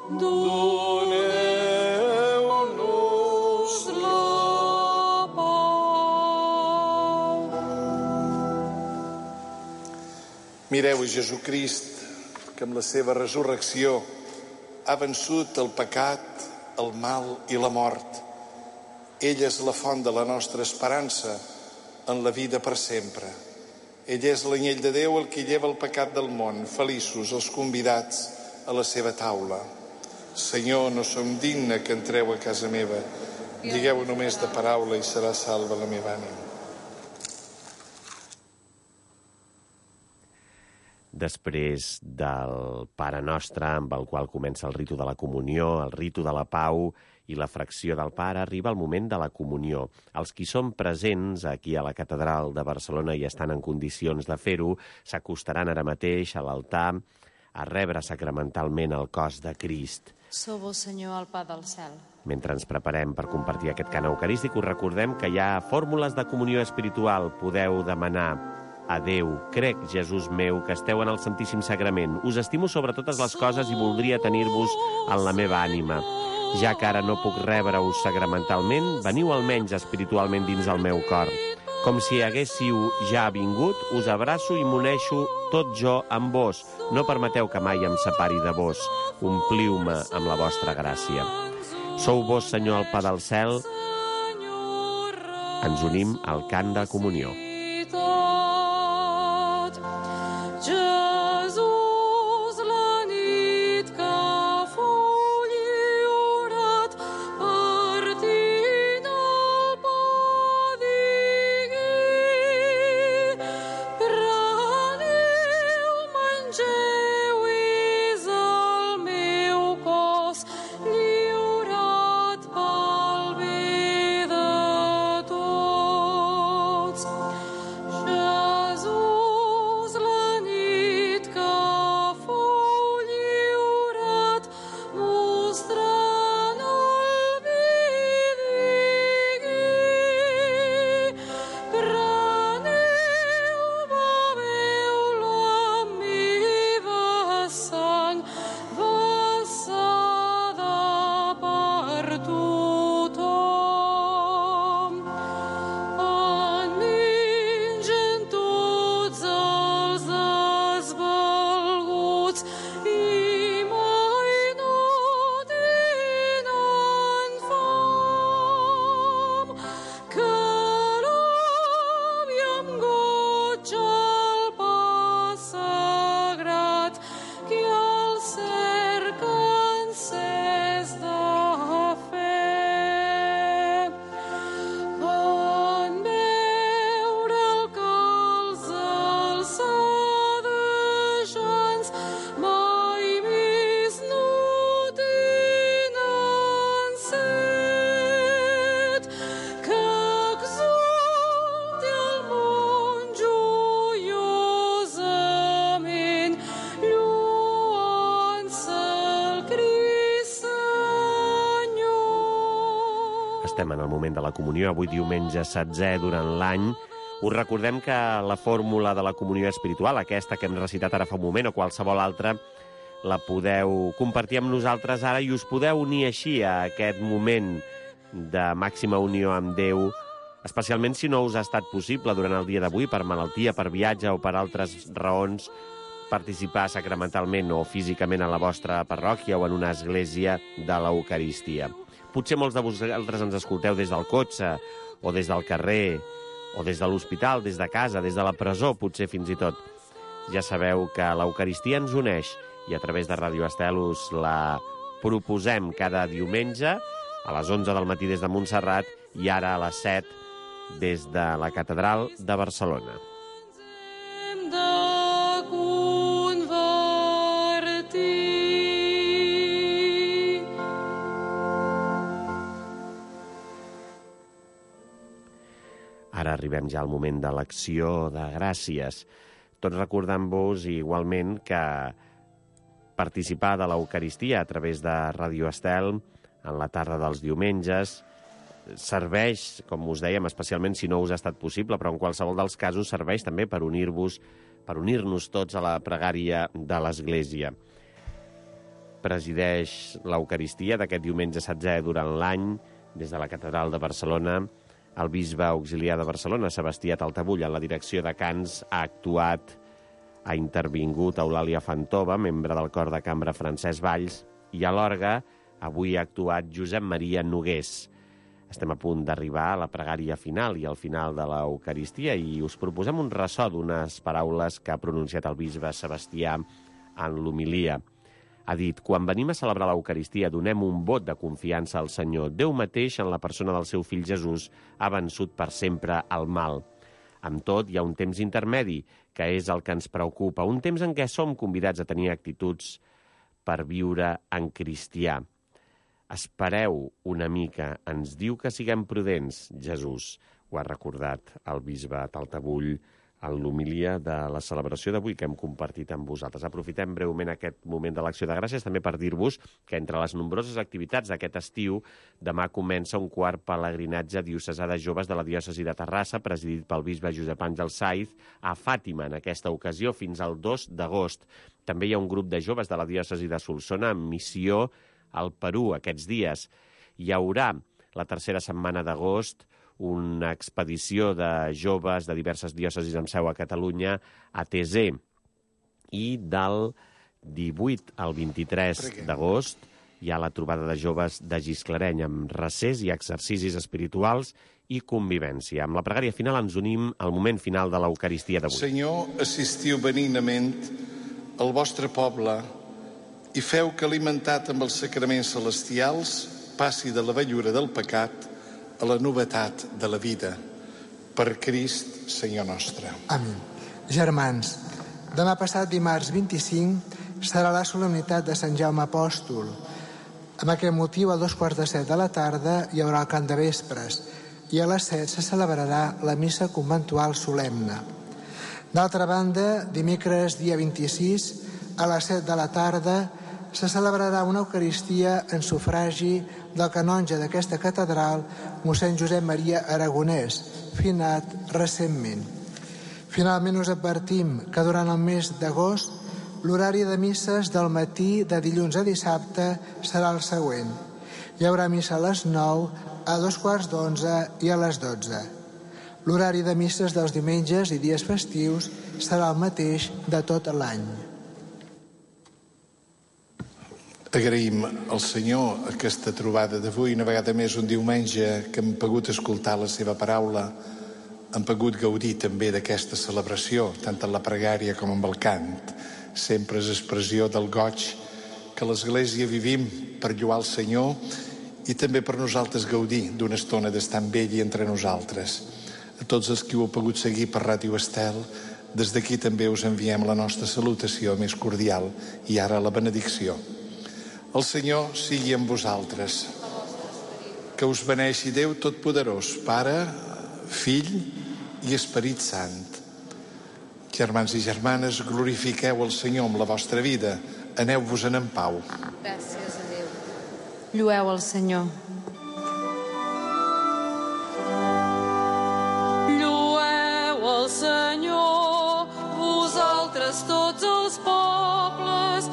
doneu-nos la pau. Mireu Jesucrist, que amb la seva resurrecció ha vençut el pecat, el mal i la mort. Ell és la font de la nostra esperança en la vida per sempre. Ell és l'anyell de Déu, el que lleva el pecat del món. Feliços els convidats a la seva taula. Senyor, no som digne que entreu a casa meva. Digueu només de paraula i serà salva la meva ànima. Després del Pare Nostre, amb el qual comença el ritu de la comunió, el ritu de la pau i la fracció del Pare, arriba el moment de la comunió. Els qui són presents aquí a la Catedral de Barcelona i estan en condicions de fer-ho, s'acostaran ara mateix a l'altar a rebre sacramentalment el cos de Crist. Sou vos, Senyor, el pa del cel. Mentre ens preparem per compartir aquest cant eucarístic, us recordem que hi ha fórmules de comunió espiritual. Podeu demanar a Déu: crec, Jesús meu, que esteu en el Santíssim Sagrament. Us estimo sobre totes les coses i voldria tenir-vos en la meva ànima. Ja que ara no puc rebre-us sacramentalment, veniu almenys espiritualment dins el meu cor. Com si haguéssiu ja vingut, us abraço i m'uneixo tot jo amb vos. No permeteu que mai em separi de vos. Ompliu-me amb la vostra gràcia. Sou vos, Senyor, el pa del cel. Ens unim al cant de comunió. Estem en el moment de la comunió, avui diumenge setzè durant l'any. Us recordem que la fórmula de la comunió espiritual, aquesta que hem recitat ara fa un moment, o qualsevol altra, la podeu compartir amb nosaltres ara i us podeu unir així a aquest moment de màxima unió amb Déu, especialment si no us ha estat possible durant el dia d'avui, per malaltia, per viatge o per altres raons, participar sacramentalment o físicament a la vostra parròquia o en una església de l'Eucaristia. Potser molts de vosaltres ens escolteu des del cotxe, o des del carrer, o des de l'hospital, des de casa, des de la presó, potser fins i tot. Ja sabeu que l'Eucaristia ens uneix i a través de Ràdio Estel us la proposem cada diumenge a les onze del matí des de Montserrat i ara a les set des de la Catedral de Barcelona. Ara arribem ja al moment de l'acció de gràcies. Tots recordant-vos igualment que participar de l'Eucaristia a través de Ràdio Estel en la tarda dels diumenges serveix, com us dèiem, especialment si no us ha estat possible, però en qualsevol dels casos serveix també per unir-vos, per unir-nos tots a la pregària de l'Església. presideix l'Eucaristia d'aquest diumenge setzè durant l'any des de la Catedral de Barcelona. El bisbe auxiliar de Barcelona, Sebastià Taltabull, en la direcció de cants ha actuat, ha intervingut Eulàlia Fantova, membre del cor de cambra Francesc Valls, i a l'orgue avui ha actuat Josep Maria Nogués. Estem a punt d'arribar a la pregària final i al final de l'Eucaristia i us proposem un ressò d'unes paraules que ha pronunciat el bisbe Sebastià en l'homilia. Ha dit: quan venim a celebrar l'Eucaristia donem un vot de confiança al Senyor. Déu mateix, en la persona del seu fill Jesús, ha vençut per sempre el mal. Amb tot, hi ha un temps intermedi, que és el que ens preocupa, un temps en què som convidats a tenir actituds per viure en cristià. Espereu una mica, ens diu que siguem prudents, Jesús. Ho ha recordat el bisbe Taltabull en l'homilia de la celebració d'avui que hem compartit amb vosaltres. Aprofitem breument aquest moment de l'Acció de Gràcies també per dir-vos que entre les nombroses activitats d'aquest estiu, demà comença un quart pelegrinatge diocesà de joves de la diòcesi de Terrassa, presidit pel bisbe Josep Àngel Saiz, a Fàtima, en aquesta ocasió, fins al dos d'agost. També hi ha un grup de joves de la diòcesi de Solsona en missió al Perú aquests dies. Hi haurà la tercera setmana d'agost una expedició de joves de diverses diòcesis amb seu a Catalunya a Thésée. I del divuit al vint-i-tres d'agost hi ha la trobada de joves de Gisclareny amb recés i exercicis espirituals i convivència. Amb la pregària final ens unim al moment final de l'Eucaristia d'avui. Senyor, assistiu benignament al vostre poble i feu que, alimentat amb els sacraments celestials, passi de la vellura del pecat a la novetat de la vida. Per Crist, Senyor nostre. Amén. Germans, demà passat, dimarts vint-i-cinc, serà la solemnitat de Sant Jaume Apòstol. Amb aquest motiu, a dos quarts de set de la tarda hi haurà el cant de vespres i a les set se celebrarà la missa conventual solemne. D'altra banda, dimecres, dia vint-i-sis, a les set de la tarda, se celebrarà una Eucaristia en sufragi del canonge d'aquesta catedral, mossèn Josep Maria Aragonès, finat recentment. Finalment us advertim que durant el mes d'agost l'horari de misses del matí de dilluns a dissabte serà el següent. Hi haurà missa a les nou, a dos quarts d'onze i a les dotze. L'horari de misses dels diumenges i dies festius serà el mateix de tot l'any. Agraïm al Senyor aquesta trobada d'avui, una vegada més un diumenge que hem pogut escoltar la seva paraula, hem pogut gaudir també d'aquesta celebració, tant en la pregària com en el cant. Sempre és expressió del goig que a l'Església vivim per lloar el Senyor i també per nosaltres gaudir d'una estona d'estar amb ell i entre nosaltres. A tots els que ho heu pogut seguir per Ràdio Estel, des d'aquí també us enviem la nostra salutació més cordial i ara la benedicció. El Senyor sigui amb vosaltres. Que us beneixi Déu Totpoderós, Pare, Fill i Esperit Sant. Germans i germanes, glorifiqueu el Senyor amb la vostra vida. Aneu-vos-en en pau. Gràcies a Déu. Llueu el Senyor. Llueu el Senyor, vosaltres tots els pobles,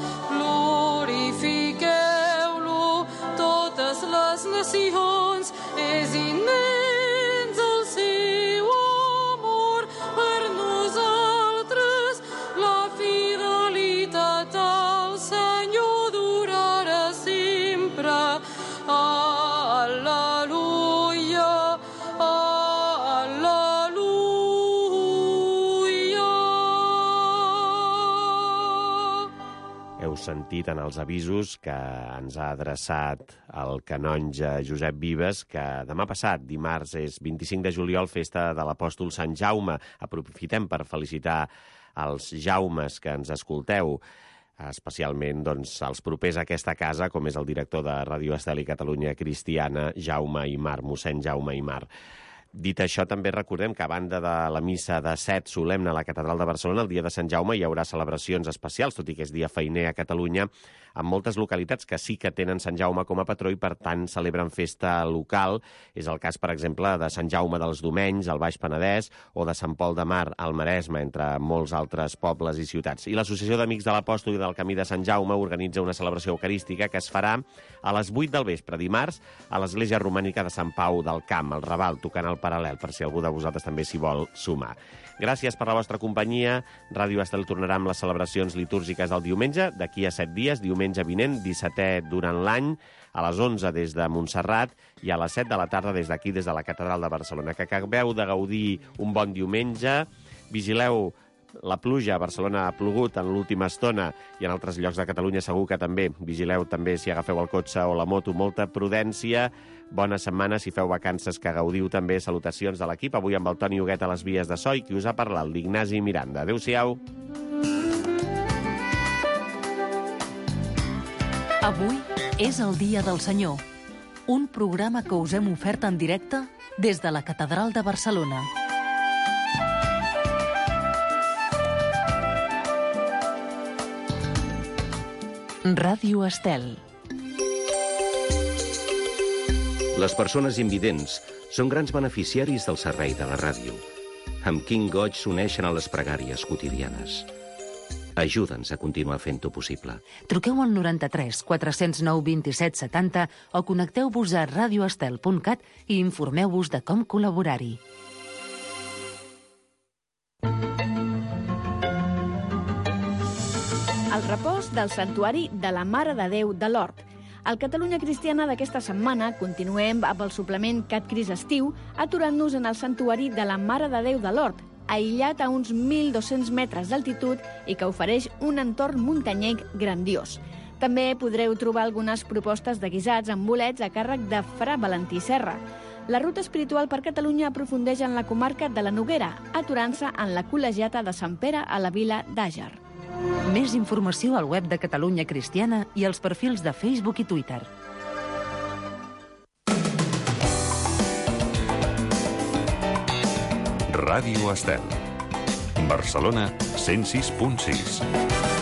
glorifiqueu-lo, totes les nacions, és immens el seu amor per nosaltres, la fidelitat al Senyor durarà sempre. Al·leluia, al·leluia. Heu sentit en els avisos que ens ha adreçat el canonge Josep Vives que demà passat, dimarts, és vint-i-cinc de juliol, festa de l'apòstol Sant Jaume. Aprofitem per felicitar els Jaumes que ens escolteu, especialment doncs, els propers a aquesta casa, com és el director de Ràdio Estel i Catalunya Cristiana, Jaume Aymar, mossèn Jaume Aymar. Dit això, també recordem que a banda de la missa de set solemne a la Catedral de Barcelona, el dia de Sant Jaume hi haurà celebracions especials, tot i que és dia feiner a Catalunya, en moltes localitats que sí que tenen Sant Jaume com a patró i, per tant, celebren festa local. És el cas, per exemple, de Sant Jaume dels Domenys, al Baix Penedès, o de Sant Pol de Mar, al Maresme, entre molts altres pobles i ciutats. I l'Associació d'Amics de l'Apòstol i del Camí de Sant Jaume organitza una celebració eucarística que es farà a les vuit del vespre, dimarts, a l'Església Romànica de Sant Pau del Camp, al Raval, tocant el paral·lel, per si algú de vosaltres també s'hi vol sumar. Gràcies per la vostra companyia. Ràdio Estel tornarà amb les celebracions litúrgiques del diumenge, d'aquí a set dies, diumenge vinent, dissetè durant l'any, a les onze des de Montserrat i a les set de la tarda des d'aquí, des de la Catedral de Barcelona. Que acabeu de gaudir un bon diumenge. Vigileu la pluja. A Barcelona ha plogut en l'última estona i en altres llocs de Catalunya segur que també. Vigileu també si agafeu el cotxe o la moto. Molta prudència. Bona setmana. Si feu vacances, que gaudiu també. Salutacions de l'equip. Avui amb el Toni Huguet a les vies de so i qui us ha parlat, l'Ignasi Miranda. Adéu-siau. Avui és el Dia del Senyor, un programa que us hem ofert en directe des de la Catedral de Barcelona. Ràdio Estel. Les persones invidents són grans beneficiaris del servei de la ràdio. Amb quin goig s'uneixen a les pregàries quotidianes. Ajuda'ns a continuar fent-ho possible. Truqueu al noranta-tres quatre zero nou vint set setanta o connecteu-vos a radioestel punt cat i informeu-vos de com col·laborar-hi. El repòs del Santuari de la Mare de Déu de l'Hort. Al Catalunya Cristiana d'aquesta setmana continuem amb el suplement Cat Cris Estiu, aturant-nos en el Santuari de la Mare de Déu de l'Hort, aïllat a uns mil dos-cents metres d'altitud i que ofereix un entorn muntanyenc grandiós. També podreu trobar algunes propostes de guisats amb bolets a càrrec de Fra Valentí Serra. La ruta espiritual per Catalunya aprofundeix en la comarca de la Noguera, aturant-se en la col·legiata de Sant Pere a la vila d'Àger. Més informació al web de Catalunya Cristiana i als perfils de Facebook i Twitter. Ràdio Estel. Barcelona cent sis punt sis.